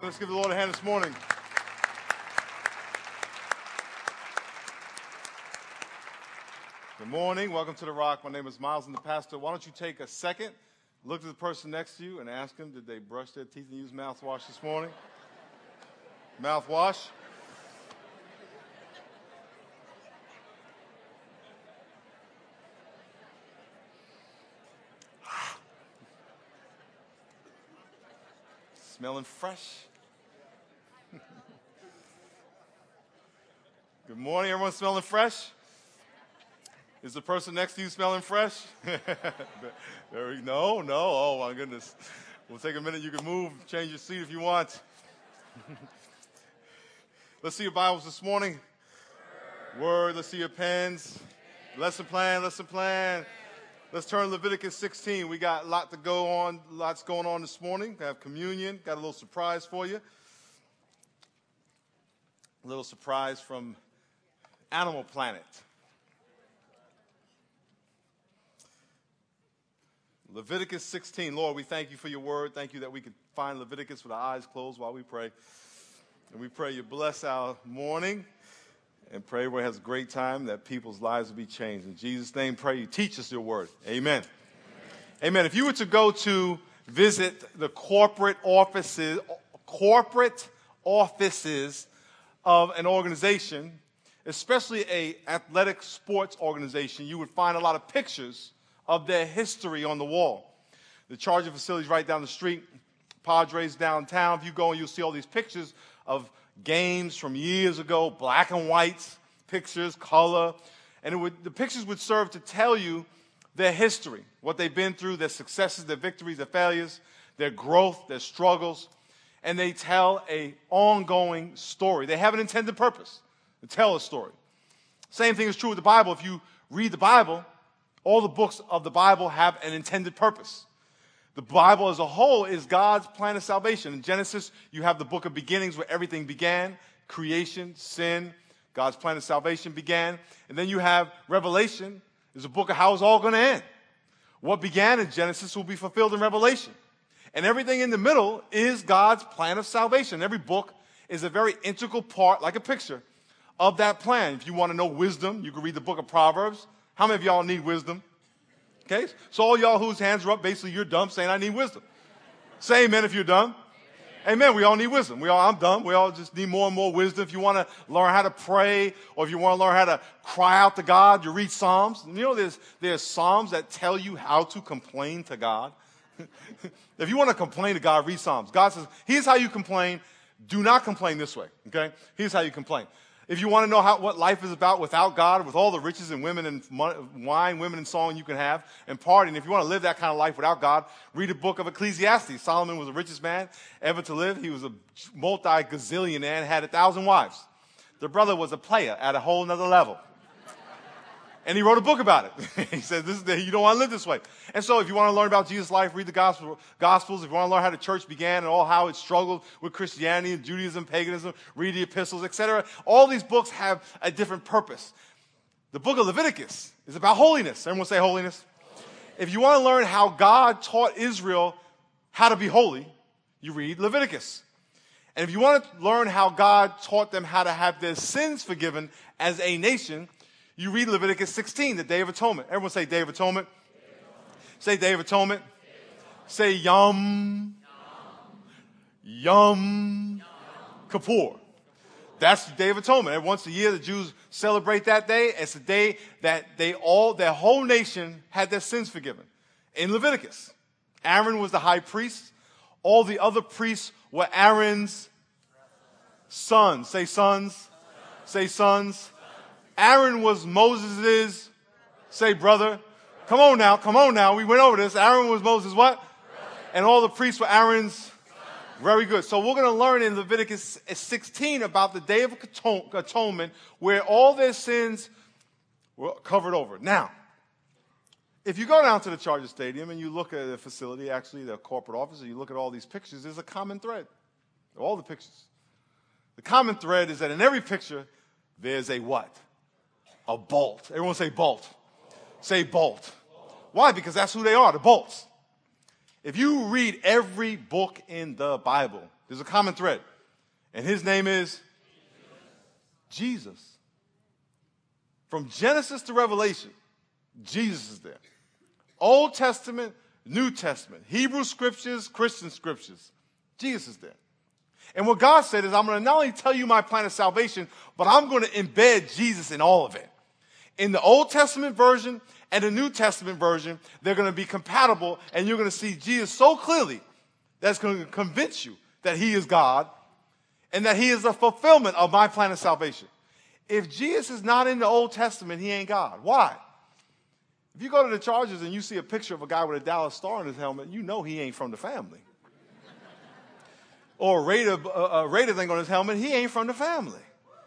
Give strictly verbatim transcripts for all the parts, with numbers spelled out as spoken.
Let's give the Lord a hand this morning. Good morning. Welcome to The Rock. My name is Miles. I'm the pastor. Why don't you take a second, look at the person next to you, and ask them, did they brush their teeth and use mouthwash this morning? Mouthwash? Smelling fresh. Good morning. Everyone smelling fresh? Is the person next to you smelling fresh? There we, no, no. Oh, my goodness. We'll take a minute. You can move, change your seat if you want. Let's see your Bibles this morning. Word. Let's see your pens. Lesson plan, lesson plan. Let's turn to Leviticus sixteen. We got a lot to go on, lots going on this morning. We have communion. Got a little surprise for you. A little surprise from Animal Planet. Leviticus sixteen. Lord, we thank you for your word. Thank you that we can find Leviticus with our eyes closed while we pray. And we pray you bless our morning and pray everyone has a great time, that people's lives will be changed. In Jesus' name, pray you teach us your word. Amen. Amen. Amen. If you were to go to visit the corporate offices, corporate offices of an organization, especially a athletic sports organization, you would find a lot of pictures of their history on the wall. The Charger facility is right down the street. Padres downtown. If you go and you'll see all these pictures of games from years ago, black and white pictures, color. And it would, the pictures would serve to tell you their history, what they've been through, their successes, their victories, their failures, their growth, their struggles. And they tell an ongoing story. They have an intended purpose to tell a story. Same thing is true with the Bible. If you read the Bible, all the books of the Bible have an intended purpose. The Bible as a whole is God's plan of salvation. In Genesis, you have the book of beginnings where everything began, creation, sin, God's plan of salvation began. And then you have Revelation, is a book of how it's all going to end. What began in Genesis will be fulfilled in Revelation. And everything in the middle is God's plan of salvation. Every book is a very integral part, like a picture, of that plan. If you want to know wisdom, you can read the book of Proverbs. How many of y'all need wisdom? Okay, so all y'all whose hands are up, basically you're dumb, saying I need wisdom. Say amen if you're dumb. Amen. Amen. We all need wisdom. We all, I'm dumb. We all just need more and more wisdom. If you want to learn how to pray, or if you want to learn how to cry out to God, you read Psalms. You know, there's there's Psalms that tell you how to complain to God. If you want to complain to God, read Psalms. God says, here's how you complain. Do not complain this way. Okay? Here's how you complain. If you want to know how, what life is about without God, with all the riches and women and money, wine, women and song you can have, and partying, if you want to live that kind of life without God, read the book of Ecclesiastes. Solomon was the richest man ever to live. He was a multi-gazillionaire and had a thousand wives. The brother was a player at a whole nother level. And he wrote a book about it. He said, "This is the, you don't want to live this way." And so if you want to learn about Jesus' life, read the gospel, Gospels. If you want to learn how the church began and all how it struggled with Christianity and Judaism, paganism, read the epistles, et cetera. All these books have a different purpose. The book of Leviticus is about holiness. Everyone say holiness. Holiness. If you want to learn how God taught Israel how to be holy, you read Leviticus. And if you want to learn how God taught them how to have their sins forgiven as a nation, you read Leviticus sixteen, the Day of Atonement. Everyone say Day of Atonement. Day of Atonement. Say Day of Atonement. Day of Atonement. Say Yom. Yom. Yom. Yom. Kippur. That's the Day of Atonement. Every once a year, the Jews celebrate that day. It's the day that they all, their whole nation had their sins forgiven. In Leviticus, Aaron was the high priest. All the other priests were Aaron's sons. Say sons. Say sons. Aaron was Moses' say brother. Come on now, come on now. We went over this. Aaron was Moses' what? Brother. And all the priests were Aaron's. Son. Very good. So we're going to learn in Leviticus sixteen about the Day of Atonement, where all their sins were covered over. Now, if you go down to the Charger Stadium and you look at the facility, actually the corporate office, and you look at all these pictures, there's a common thread. All the pictures. The common thread is that in every picture, there's a what? A bolt. Everyone say bolt. Say bolt. Why? Because that's who they are, the bolts. If you read every book in the Bible, There's a common thread. And his name is Jesus. From Genesis to Revelation, Jesus is there. Old Testament, New Testament, Hebrew scriptures, Christian scriptures. Jesus is there. And what God said is, I'm going to not only tell you my plan of salvation, but I'm going to embed Jesus in all of it. In the Old Testament version and the New Testament version, they're going to be compatible, and you're going to see Jesus so clearly that's going to convince you that he is God and that he is the fulfillment of my plan of salvation. If Jesus is not in the Old Testament, he ain't God. Why? If you go to the Chargers and you see a picture of a guy with a Dallas Star on his helmet, you know he ain't from the family. Or a Raider, a, a Raider thing on his helmet, he ain't from the family.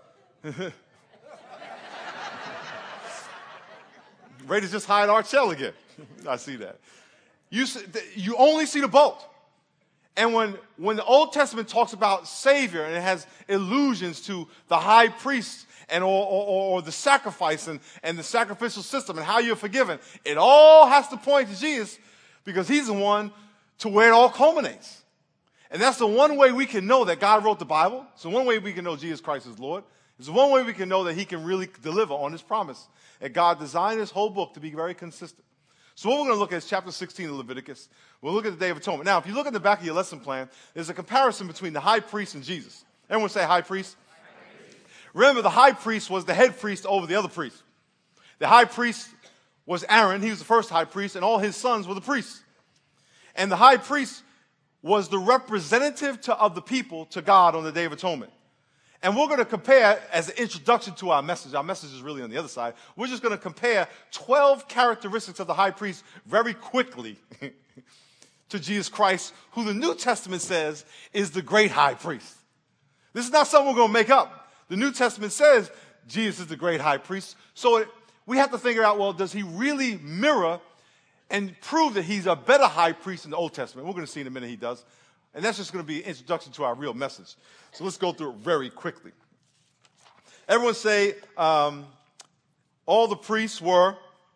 Raiders just hired Archell again. I see that. You, you only see the bolt. And when, when the Old Testament talks about Savior and it has allusions to the high priest and or, or, or the sacrifice and, and the sacrificial system and how you're forgiven, it all has to point to Jesus because he's the one to where it all culminates. And that's the one way we can know that God wrote the Bible. It's the one way we can know Jesus Christ is Lord. It's the one way we can know that he can really deliver on his promise. And God designed this whole book to be very consistent. So what we're going to look at is chapter sixteen of Leviticus. We'll look at the Day of Atonement. Now, if you look at the back of your lesson plan, there's a comparison between the high priest and Jesus. Everyone say high priest. High priest. Remember, the high priest was the head priest over the other priests. The high priest was Aaron. He was the first high priest, and all his sons were the priests. And the high priest was the representative to, of the people to God on the Day of Atonement. And we're going to compare, as an introduction to our message, our message is really on the other side, we're just going to compare twelve characteristics of the high priest very quickly to Jesus Christ, who the New Testament says is the great high priest. This is not something we're going to make up. The New Testament says Jesus is the great high priest. So it, we have to figure out, well, does he really mirror and prove that he's a better high priest in the Old Testament? We're going to see in a minute he does. And that's just going to be an introduction to our real message. So let's go through it very quickly. Everyone say, um, all the priests were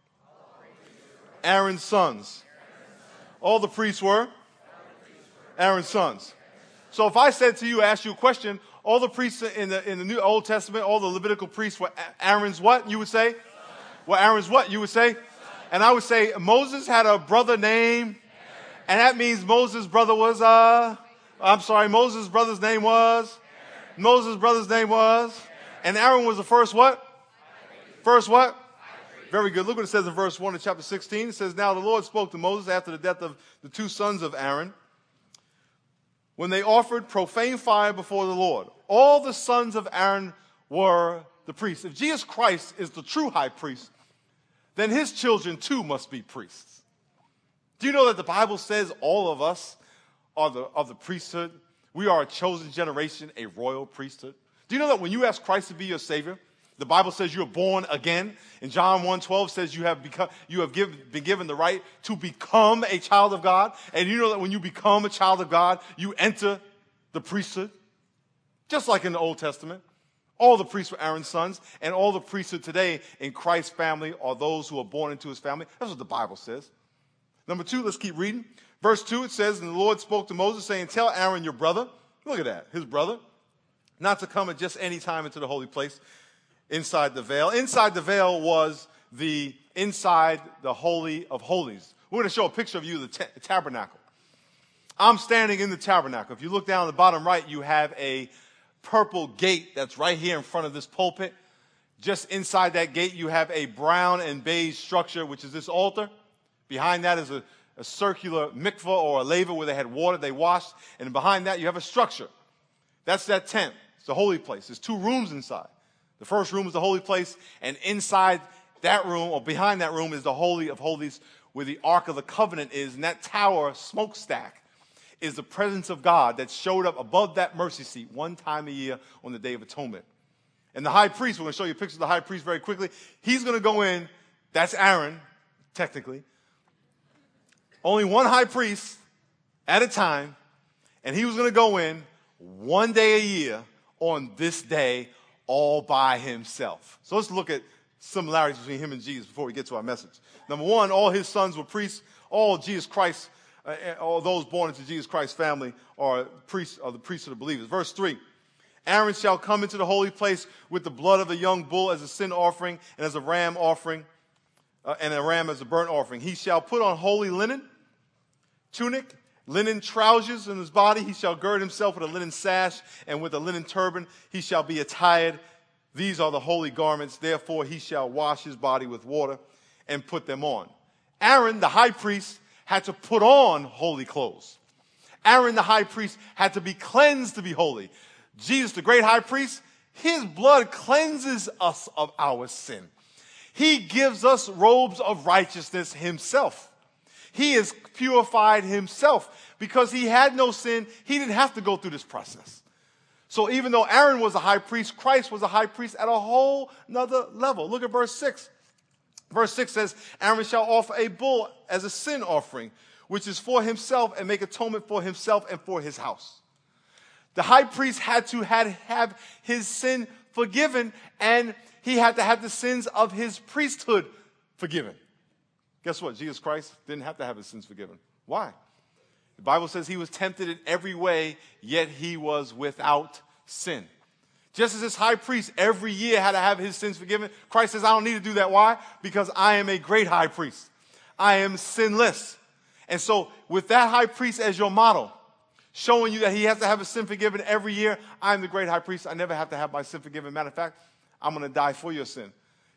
Aaron's sons. All the priests were Aaron's sons. So if I said to you, ask you a question, all the priests in the, in the New Old Testament, all the Levitical priests were Aaron's what? You would say? Well, Aaron's what? You would say? And I would say Moses had a brother named, and that means Moses' brother was, uh, I'm sorry, Moses' brother's name was, Moses' brother's name was, and Aaron was the first what? First what? Very good. Look what it says in verse one of chapter sixteen. It says, now the Lord spoke to Moses after the death of the two sons of Aaron, when they offered profane fire before the Lord. All the sons of Aaron were the priests. If Jesus Christ is the true high priest, then his children too must be priests. Do you know that the Bible says all of us are the, of the priesthood? We are a chosen generation, a royal priesthood. Do you know that when you ask Christ to be your Savior, the Bible says you're born again? And John one twelve says you have, become, you have give, been given the right to become a child of God. And you know that when you become a child of God, you enter the priesthood. Just like in the Old Testament. All the priests were Aaron's sons, and all the priesthood today in Christ's family are those who are born into his family. That's what the Bible says. Number two, let's keep reading. Verse two, it says, and the Lord spoke to Moses, saying, tell Aaron your brother, look at that, his brother, not to come at just any time into the holy place inside the veil. Inside the veil was the inside the Holy of Holies. We're going to show a picture of you, the ta- tabernacle. I'm standing in the tabernacle. If you look down at the bottom right, you have a purple gate that's right here in front of this pulpit. Just inside that gate, you have a brown and beige structure, which is this altar. Behind that is a, a circular mikvah or a laver where they had water they washed. And behind that, you have a structure. That's that tent. It's the holy place. There's two rooms inside. The first room is the holy place, and inside that room, or behind that room, is the Holy of Holies, where the Ark of the Covenant is. And that tower smokestack is the presence of God that showed up above that mercy seat one time a year on the Day of Atonement. And the high priest, we're going to show you a picture of the high priest very quickly. He's going to go in. That's Aaron, technically. Only one high priest at a time. And he was going to go in one day a year on this day all by himself. So let's look at similarities between him and Jesus before we get to our message. Number one, all his sons were priests. All Jesus Christ or those born into Jesus Christ's family are priests, are the priests of the believers. Verse three, Aaron shall come into the holy place with the blood of a young bull as a sin offering and as a ram offering, uh, and a ram as a burnt offering. He shall put on holy linen, tunic, linen trousers in his body. He shall gird himself with a linen sash, and with a linen turban he shall be attired. These are the holy garments. Therefore he shall wash his body with water and put them on. Aaron, the high priest, had to put on holy clothes. Aaron, the high priest, had to be cleansed to be holy. Jesus, the great high priest, his blood cleanses us of our sin. He gives us robes of righteousness himself. He is purified himself because he had no sin. He didn't have to go through this process. So even though Aaron was a high priest, Christ was a high priest at a whole nother level. Look at verse six. Verse six says, Aaron shall offer a bull as a sin offering, which is for himself, and make atonement for himself and for his house. The high priest had to had, have his sin forgiven, and he had to have the sins of his priesthood forgiven. Guess what? Jesus Christ didn't have to have his sins forgiven. Why? The Bible says he was tempted in every way, yet he was without sin. Just as this high priest every year had to have his sins forgiven, Christ says, I don't need to do that. Why? Because I am a great high priest. I am sinless. And so with that high priest as your model, showing you that he has to have his sin forgiven every year, I'm the great high priest. I never have to have my sin forgiven. Matter of fact, I'm going to die for your sin.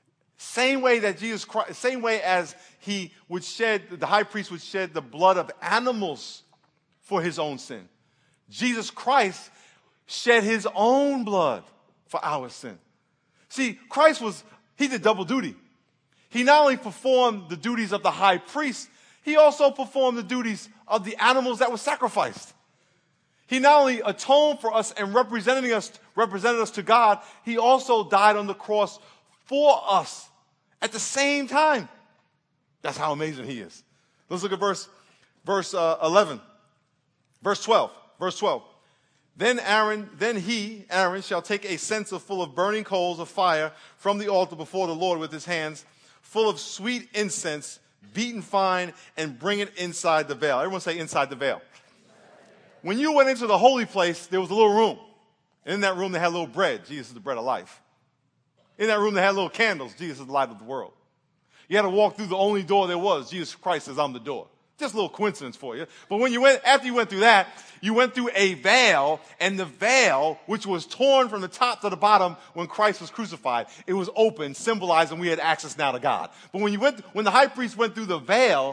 Same way that Jesus Christ, same way as he would shed, the high priest would shed the blood of animals for his own sin. Jesus Christ shed his own blood for our sin. See, Christ was, he did double duty. He not only performed the duties of the high priest, he also performed the duties of the animals that were sacrificed. He not only atoned for us and representing us, represented us to God, he also died on the cross for us at the same time. That's how amazing he is. Let's look at verse, verse uh, eleven. Verse twelve. Verse twelve. Then Aaron, then he, Aaron, shall take a censer full of burning coals of fire from the altar before the Lord with his hands, full of sweet incense, beaten fine, and bring it inside the veil. Everyone say inside the veil. When you went into the holy place, there was a little room. And in that room, they had a little bread. Jesus is the bread of life. In that room, they had little candles. Jesus is the light of the world. You had to walk through the only door there was. Jesus Christ says, I'm the door. Just a little coincidence for you. But when you went, after you went through that, you went through a veil, and the veil, which was torn from the top to the bottom when Christ was crucified, it was open, symbolizing we had access now to God. But when you went, when the high priest went through the veil,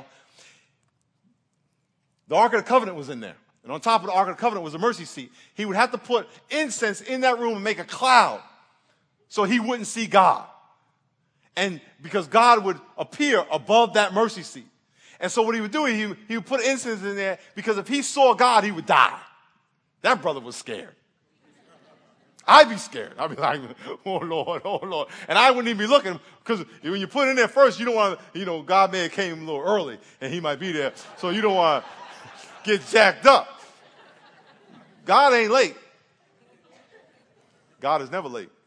the Ark of the Covenant was in there. And on top of the Ark of the Covenant was a mercy seat. He would have to put incense in that room and make a cloud so he wouldn't see God. And because God would appear above that mercy seat. And so what he would do, he, he would put incense in there because if he saw God, he would die. That brother was scared. I'd be scared. I'd be like, oh, Lord, oh, Lord. And I wouldn't even be looking because when you put it in there first, you don't want to, you know, God may have came a little early and he might be there. So you don't want to get jacked up. God ain't late. God is never late.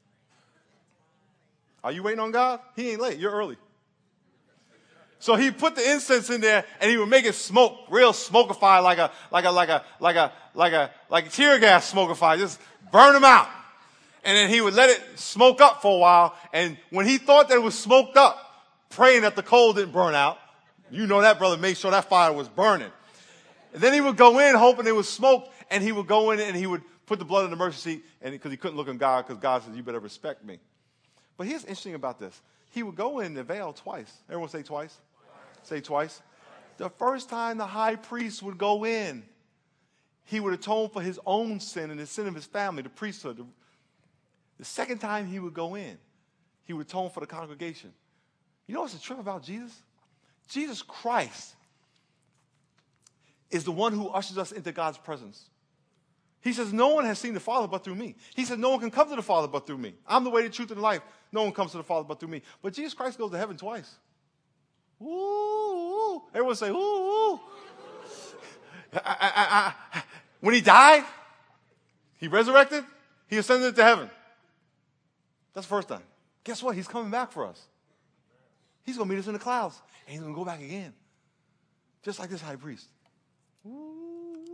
Are you waiting on God? He ain't late. You're early. So he put the incense in there and he would make it smoke, real smokified, like a, like a, like a, like a, like a, like a tear gas smokified. Just burn them out. And then he would let it smoke up for a while. And when he thought that it was smoked up, praying that the coal didn't burn out, you know that brother made sure that fire was burning. And then he would go in hoping it was smoke, and he would go in and he would put the blood in the mercy seat, and because he couldn't look at God, because God says, you better respect me. But here's interesting about this. He would go in the veil twice. Everyone say twice. Say twice. The first time the high priest would go in, he would atone for his own sin and the sin of his family, the priesthood. The second time he would go in, he would atone for the congregation. You know what's the trip about Jesus? Jesus Christ is the one who ushers us into God's presence. He says, no one has seen the Father but through me. He says, no one can come to the Father but through me. I'm the way, the truth, and the life. No one comes to the Father but through me. But Jesus Christ goes to heaven twice. Ooh, ooh. Everyone say, ooh, ooh. I, I, I, when he died, he resurrected, he ascended to heaven. That's the first time. Guess what? He's coming back for us. He's going to meet us in the clouds, and he's going to go back again. Just like this high priest.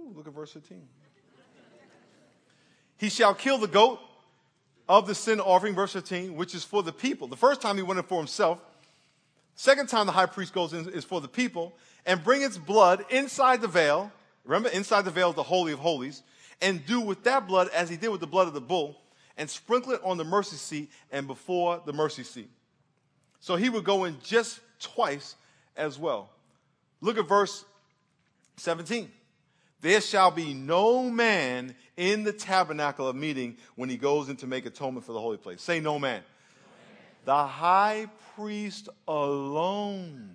Ooh, look at verse fifteen. He shall kill the goat of the sin offering, verse fifteen, which is for the people. The first time he went in for himself. Second time the high priest goes in is for the people, and bring its blood inside the veil. Remember, inside the veil is the Holy of Holies. And do with that blood as he did with the blood of the bull, and sprinkle it on the mercy seat and before the mercy seat. So he would go in just twice as well. Look at verse seventeen. There shall be no man in the tabernacle of meeting when he goes in to make atonement for the holy place. Say no man. No man. The high priest alone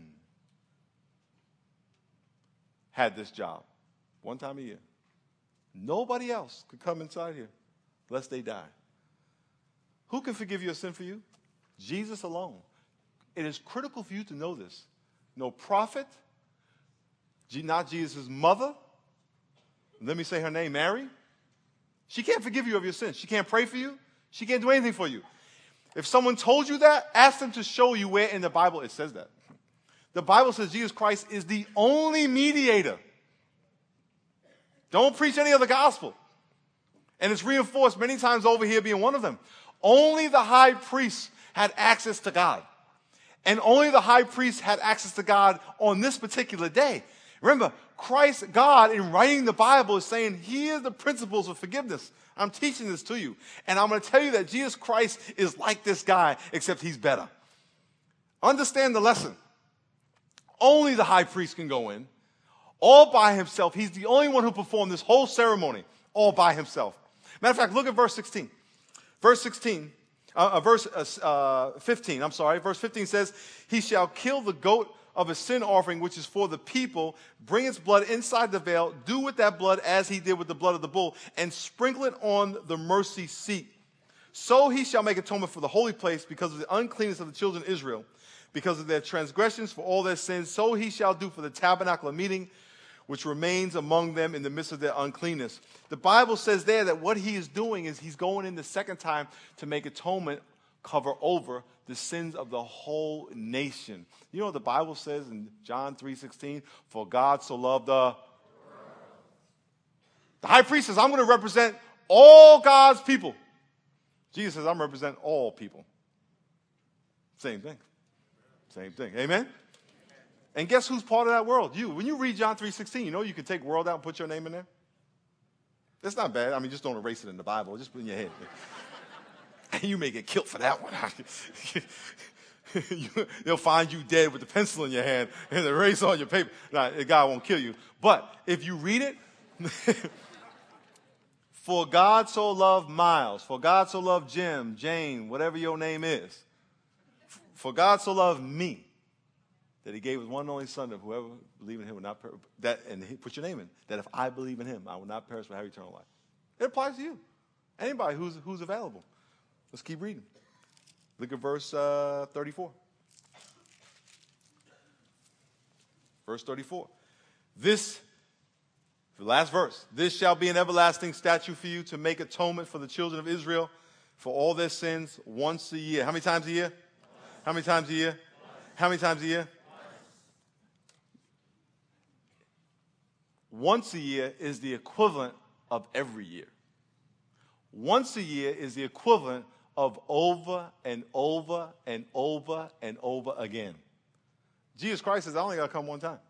had this job one time a year. Nobody else could come inside here lest they die. Who can forgive your sin for you? Jesus alone. It is critical for you to know this. No prophet, not Jesus' mother. Let me say her name, Mary. She can't forgive you of your sins. She can't pray for you. She can't do anything for you. If someone told you that, ask them to show you where in the Bible it says that. The Bible says Jesus Christ is the only mediator. Don't preach any other gospel. And it's reinforced many times over here being one of them. Only the high priest had access to God. And only the high priest had access to God on this particular day. Remember, Christ, God, in writing the Bible is saying, here are the principles of forgiveness. I'm teaching this to you. And I'm going to tell you that Jesus Christ is like this guy, except he's better. Understand the lesson. Only the high priest can go in, all by himself. He's the only one who performed this whole ceremony, all by himself. Matter of fact, look at verse sixteen. Verse sixteen, uh, uh, verse uh, fifteen, I'm sorry. Verse fifteen says, he shall kill the goat of a sin offering, which is for the people, bring its blood inside the veil, do with that blood as he did with the blood of the bull, and sprinkle it on the mercy seat. So he shall make atonement for the holy place because of the uncleanness of the children of Israel, because of their transgressions, for all their sins. So he shall do for the tabernacle of meeting, which remains among them in the midst of their uncleanness. The Bible says there that what he is doing is he's going in the second time to make atonement, cover over the sins of the whole nation. You know what the Bible says in John three sixteen? For God so loved the world. The high priest says, I'm going to represent all God's people. Jesus says, I'm going to represent all people. Same thing. Same thing. Amen? And guess who's part of that world? You. When you read John three sixteen, you know you can take world out and put your name in there? It's not bad. I mean, just don't erase it in the Bible. Just put it in your head. You may get killed for that one. They'll find you dead with the pencil in your hand and the erase on your paper. Now, God won't kill you. But if you read it, for God so loved Miles, for God so loved Jim, Jane, whatever your name is, for God so loved me, that he gave his one and only son, that whoever believes in him will not perish. That, and he, put your name in, that if I believe in him, I will not perish but have eternal life. It applies to you. Anybody who's, who's available. Let's keep reading. Look at verse uh, thirty-four. Verse thirty-four. This, the last verse, this shall be an everlasting statute for you to make atonement for the children of Israel for all their sins once a year. How many times a year? Once. How many times a year? Once. How many times a year? Once. Once a year is the equivalent of every year. Once a year is the equivalent of over and over and over and over again. Jesus Christ says, I only got to come one time.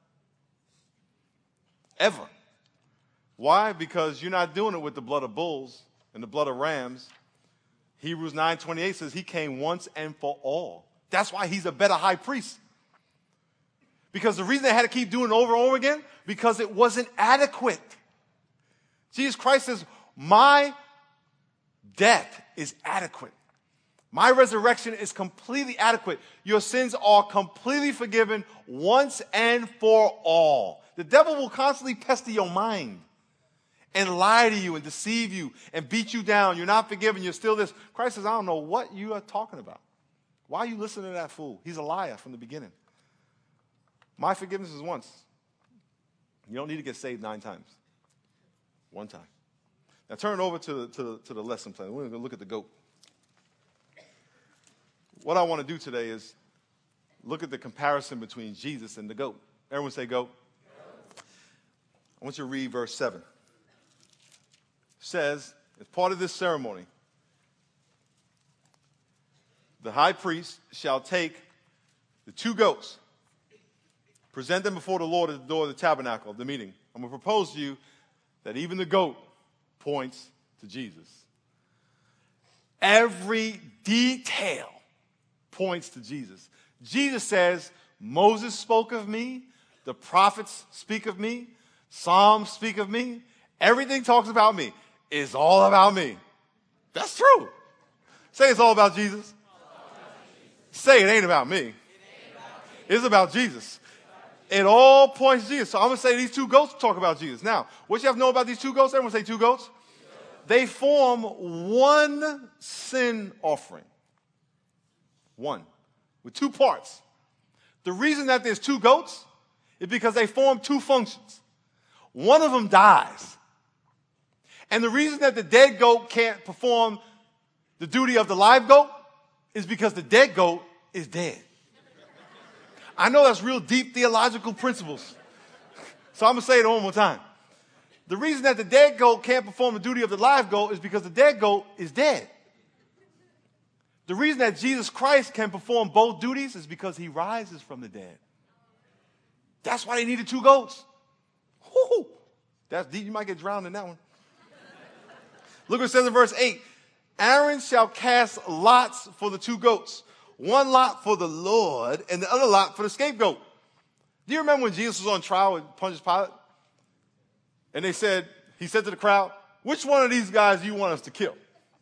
Ever. Why? Because you're not doing it with the blood of bulls and the blood of rams. Hebrews nine twenty-eight says he came once and for all. That's why he's a better high priest. Because the reason they had to keep doing it over and over again, because it wasn't adequate. Jesus Christ says, my death is adequate. My resurrection is completely adequate. Your sins are completely forgiven once and for all. The devil will constantly pester your mind and lie to you and deceive you and beat you down. You're not forgiven. You're still this. Christ says, I don't know what you are talking about. Why are you listening to that fool? He's a liar from the beginning. My forgiveness is once. You don't need to get saved nine times. One time. Now turn over to the, to the, to the lesson plan. We're going to look at the goat. What I want to do today is look at the comparison between Jesus and the goat. Everyone say goat. Goat. I want you to read verse seven. says, as part of this ceremony, the high priest shall take the two goats, present them before the Lord at the door of the tabernacle of the meeting. I'm going to propose to you that even the goat points to Jesus. Every detail points to Jesus. Jesus says, Moses spoke of me, the prophets speak of me, Psalms speak of me, everything talks about me. It's all about me. That's true. Say it's all about Jesus. Say it ain't about me. It's about Jesus. It all points to Jesus. So I'm going to say these two goats talk about Jesus. Now, what you have to know about these two goats? Everyone say two goats. They form one sin offering. One. With two parts. The reason that there's two goats is because they form two functions. One of them dies. And the reason that the dead goat can't perform the duty of the live goat is because the dead goat is dead. I know that's real deep theological principles. So I'm going to say it one more time. The reason that the dead goat can't perform the duty of the live goat is because the dead goat is dead. The reason that Jesus Christ can perform both duties is because he rises from the dead. That's why they needed two goats. Woo-hoo. That's deep. You might get drowned in that one. Look what it says in verse eight. Aaron shall cast lots for the two goats. One lot for the Lord and the other lot for the scapegoat. Do you remember when Jesus was on trial with Pontius Pilate? And they said, he said to the crowd, which one of these guys do you want us to kill?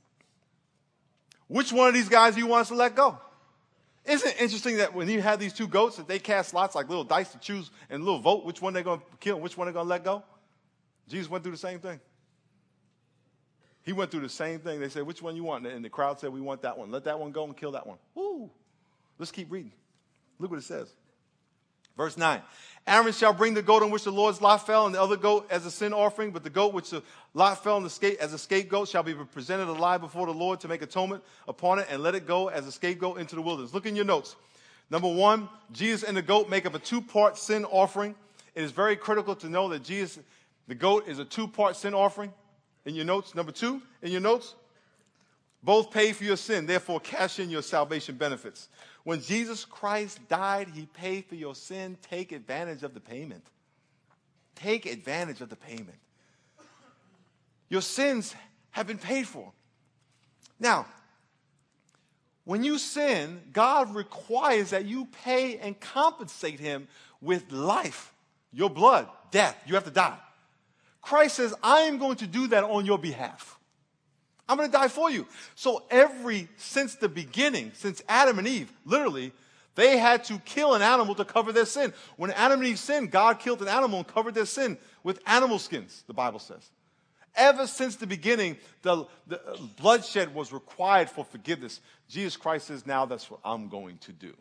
Which one of these guys do you want us to let go? Isn't it interesting that when you have these two goats, that they cast lots like little dice to choose and a little vote which one they're going to kill and which one they're going to let go? Jesus went through the same thing. He went through the same thing. They said, which one you want? And the crowd said, we want that one. Let that one go and kill that one. Woo. Let's keep reading. Look what it says. Verse nine. Aaron shall bring the goat on which the Lord's lot fell and the other goat as a sin offering, but the goat which the lot fell on the scape, as a scapegoat shall be presented alive before the Lord to make atonement upon it and let it go as a scapegoat into the wilderness. Look in your notes. Number one, Jesus and the goat make up a two-part sin offering. It is very critical to know that Jesus, the goat, is a two-part sin offering. In your notes, number two, in your notes, both pay for your sin, therefore cash in your salvation benefits. When Jesus Christ died, he paid for your sin. Take advantage of the payment. Take advantage of the payment. Your sins have been paid for. Now, when you sin, God requires that you pay and compensate him with life, your blood, death. You have to die. Christ says, I am going to do that on your behalf. I'm going to die for you. So every, since the beginning, since Adam and Eve, literally, they had to kill an animal to cover their sin. When Adam and Eve sinned, God killed an animal and covered their sin with animal skins, the Bible says. Ever since the beginning, the, the bloodshed was required for forgiveness. Jesus Christ says, now that's what I'm going to do.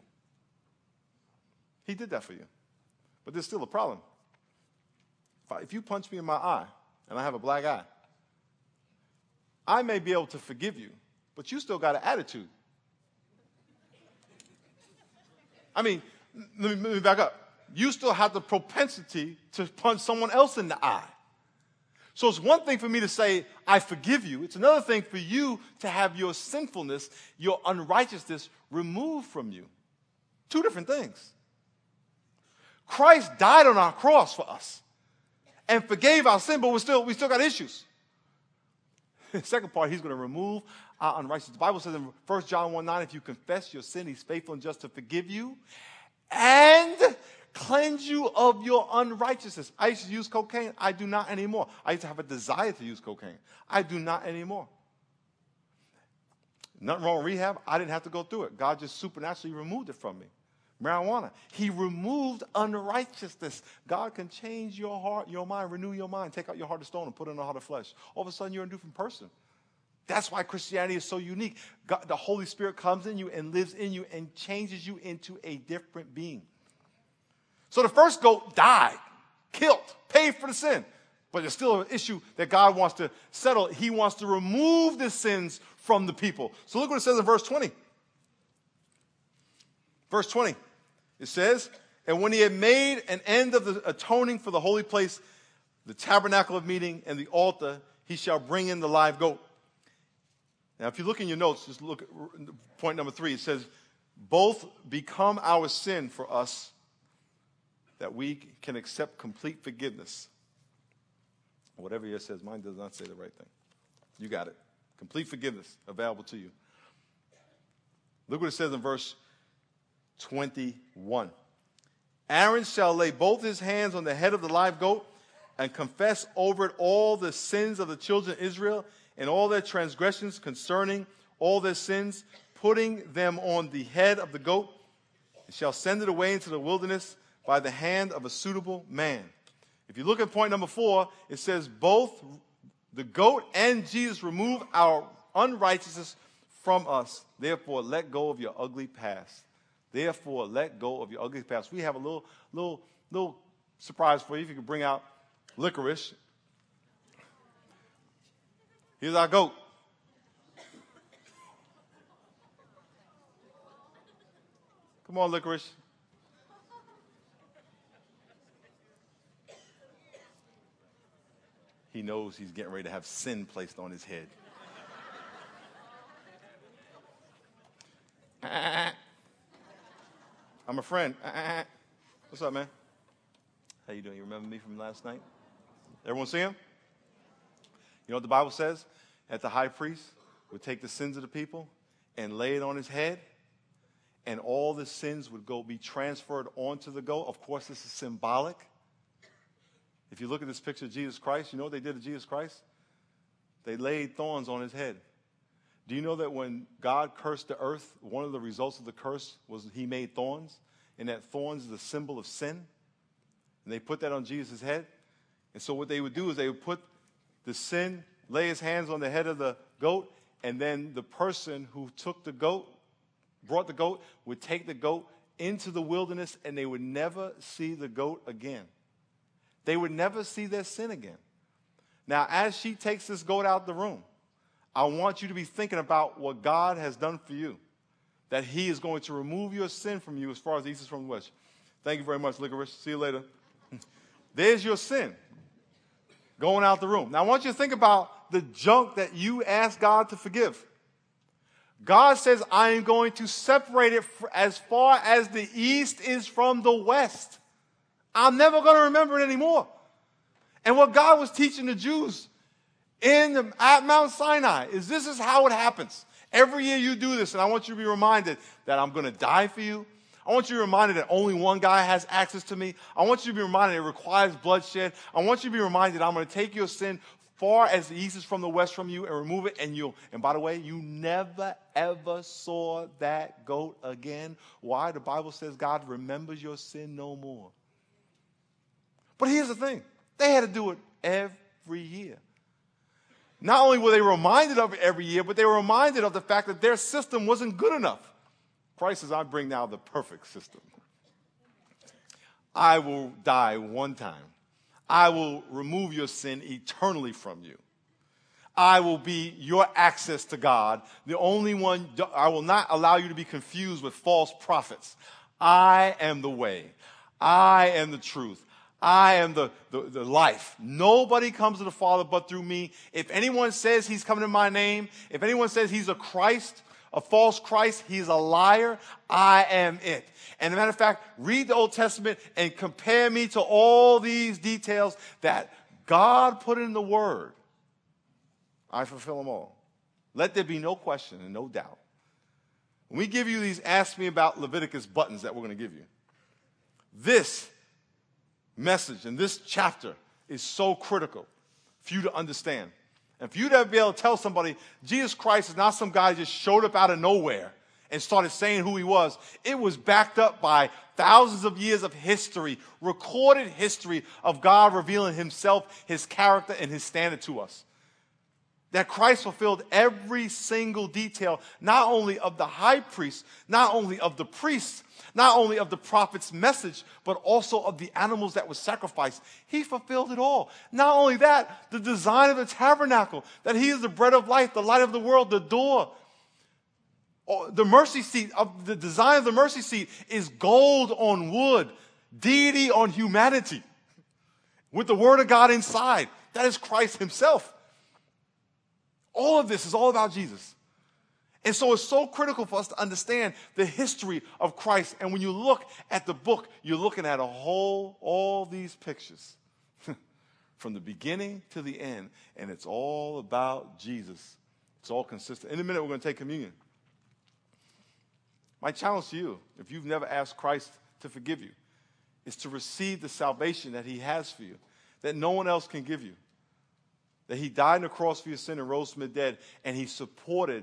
He did that for you. But there's still a problem. If you punch me in my eye, and I have a black eye, I may be able to forgive you, but you still got an attitude. I mean, let me, let me back up. You still have the propensity to punch someone else in the eye. So it's one thing for me to say, I forgive you. It's another thing for you to have your sinfulness, your unrighteousness removed from you. Two different things. Christ died on our cross for us and forgave our sin, but we still, we still got issues. The second part, he's going to remove our unrighteousness. The Bible says in First John one nine, if you confess your sin, he's faithful and just to forgive you and cleanse you of your unrighteousness. I used to use cocaine. I do not anymore. I used to have a desire to use cocaine. I do not anymore. Nothing wrong with rehab. I didn't have to go through it. God just supernaturally removed it from me. Marijuana. He removed unrighteousness. God can change your heart, your mind, renew your mind, take out your heart of stone and put in a heart of flesh. All of a sudden, you're a different person. That's why Christianity is so unique. God, the Holy Spirit comes in you and lives in you and changes you into a different being. So the first goat died, killed, paid for the sin. But there's still an issue that God wants to settle. He wants to remove the sins from the people. So look what it says in verse twenty. Verse twenty. It says, and when he had made an end of the atoning for the holy place, the tabernacle of meeting, and the altar, he shall bring in the live goat. Now, if you look in your notes, just look at point number three. It says, both become our sin for us that we can accept complete forgiveness. Whatever yours says, mine does not say the right thing. You got it. Complete forgiveness available to you. Look what it says in verse twenty-one. Aaron shall lay both his hands on the head of the live goat and confess over it all the sins of the children of Israel and all their transgressions concerning all their sins, putting them on the head of the goat, and shall send it away into the wilderness by the hand of a suitable man. If you look at point number four, it says both the goat and Jesus remove our unrighteousness from us. Therefore, let go of your ugly past. Therefore, let go of your ugly past. We have a little, little, little surprise for you. If you could bring out licorice. Here's our goat. Come on, licorice. He knows he's getting ready to have sin placed on his head. I'm a friend. What's up, man? How you doing? You remember me from last night? Everyone see him? You know what the Bible says? That the high priest would take the sins of the people and lay it on his head, and all the sins would go be transferred onto the goat. Of course, this is symbolic. If you look at this picture of Jesus Christ, you know what they did to Jesus Christ? They laid thorns on his head. Do you know that when God cursed the earth, one of the results of the curse was he made thorns, and that thorns is a symbol of sin? And they put that on Jesus' head. And so what they would do is they would put the sin, lay his hands on the head of the goat, and then the person who took the goat, brought the goat, would take the goat into the wilderness, and they would never see the goat again. They would never see their sin again. Now, as she takes this goat out the room, I want you to be thinking about what God has done for you, that he is going to remove your sin from you as far as the east is from the west. Thank you very much, licorice. See you later. There's your sin going out the room. Now, I want you to think about the junk that you asked God to forgive. God says, I am going to separate it as far as the east is from the west. I'm never going to remember it anymore. And what God was teaching the Jews in the, at Mount Sinai is this is how it happens. Every year you do this, and I want you to be reminded that I'm going to die for you. I want you to be reminded that only one guy has access to me. I want you to be reminded it requires bloodshed. I want you to be reminded I'm going to take your sin far as the east is from the west from you and remove it. And you'll, and by the way, you never, ever saw that goat again. Why? The Bible says God remembers your sin no more. But here's the thing. They had to do it every year. Not only were they reminded of it every year, but they were reminded of the fact that their system wasn't good enough. Christ says, I bring now the perfect system. I will die one time. I will remove your sin eternally from you. I will be your access to God. The only one, I will not allow you to be confused with false prophets. I am the way. I am the truth. I am the, the, the life. Nobody comes to the Father but through me. If anyone says he's coming in my name, if anyone says he's a Christ, a false Christ, he's a liar. I am it. And as a matter of fact, read the Old Testament and compare me to all these details that God put in the Word. I fulfill them all. Let there be no question and no doubt. When we give you these Ask Me About Leviticus buttons that we're going to give you, this message and this chapter is so critical for you to understand. And for you to be able to tell somebody Jesus Christ is not some guy who just showed up out of nowhere and started saying who he was. It was backed up by thousands of years of history, recorded history of God revealing himself, his character, and his standard to us. That Christ fulfilled every single detail, not only of the high priest, not only of the priests, not only of the prophet's message, but also of the animals that were sacrificed. He fulfilled it all. Not only that, the design of the tabernacle, that he is the bread of life, the light of the world, the door. The mercy seat, of the design of the mercy seat is gold on wood, deity on humanity, with the word of God inside. That is Christ himself. All of this is all about Jesus. And so it's so critical for us to understand the history of Christ. And when you look at the book, you're looking at a whole, all these pictures from the beginning to the end. And it's all about Jesus. It's all consistent. In a minute, we're going to take communion. My challenge to you, if you've never asked Christ to forgive you, is to receive the salvation that he has for you, that no one else can give you. That he died on the cross for your sin and rose from the dead, and he supported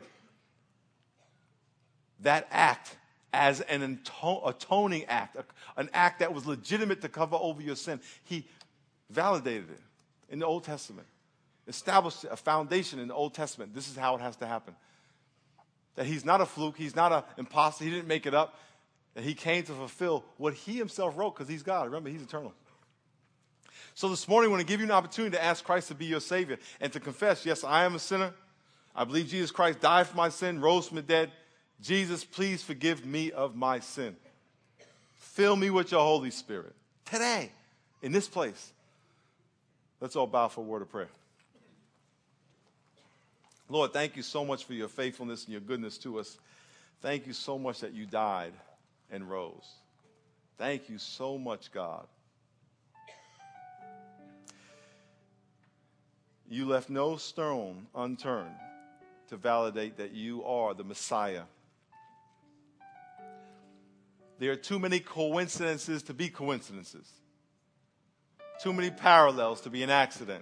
that act as an atoning act, an act that was legitimate to cover over your sin. He validated it in the Old Testament, established a foundation in the Old Testament. This is how it has to happen. That he's not a fluke, he's not an imposter, he didn't make it up, that he came to fulfill what he himself wrote because he's God. Remember, he's eternal. So this morning, I want to give you an opportunity to ask Christ to be your Savior and to confess, yes, I am a sinner. I believe Jesus Christ died for my sin, rose from the dead. Jesus, please forgive me of my sin. Fill me with your Holy Spirit. Today, in this place. Let's all bow for a word of prayer. Lord, thank you so much for your faithfulness and your goodness to us. Thank you so much that you died and rose. Thank you so much, God. You left no stone unturned to validate that you are the Messiah. There are too many coincidences to be coincidences. Too many parallels to be an accident.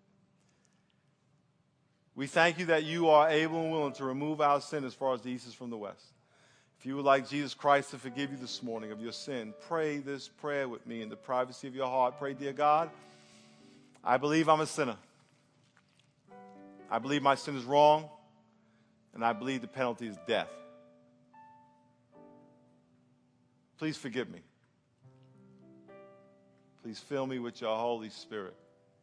We thank you that you are able and willing to remove our sin as far as the east is from the west. If you would like Jesus Christ to forgive you this morning of your sin, pray this prayer with me in the privacy of your heart. Pray, dear God, I believe I'm a sinner. I believe my sin is wrong, and I believe the penalty is death. Please forgive me. Please fill me with your Holy Spirit.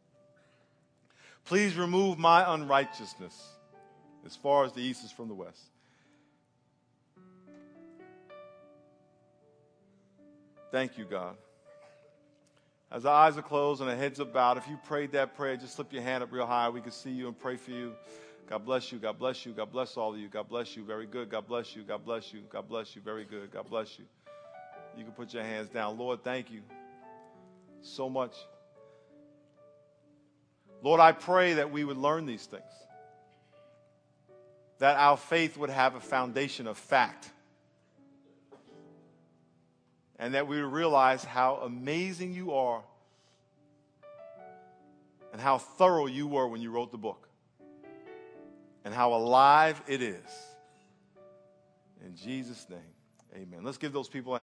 Please remove my unrighteousness as far as the east is from the west. Thank you, God. As our eyes are closed and our heads are bowed, if you prayed that prayer, just slip your hand up real high. We can see you and pray for you. God bless you. God bless you. God bless all of you. God bless you. Very good. God bless you. God bless you. God bless you. Very good. God bless you. You can put your hands down. Lord, thank you so much. Lord, I pray that we would learn these things. That our faith would have a foundation of fact. And that we would realize how amazing you are and how thorough you were when you wrote the book and how alive it is. In Jesus' name, amen. Let's give those people